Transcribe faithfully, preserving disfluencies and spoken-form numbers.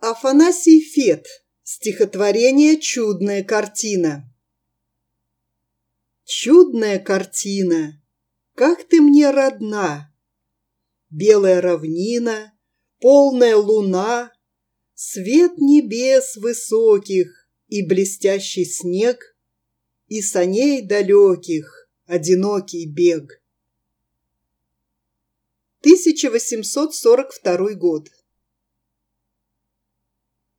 Афанасий Фет. Стихотворение «Чудная картина». Чудная картина, как ты мне родна! Белая равнина, полная луна, свет небес высоких и блестящий снег, и саней далеких одинокий бег. тысяча восемьсот сорок второй год.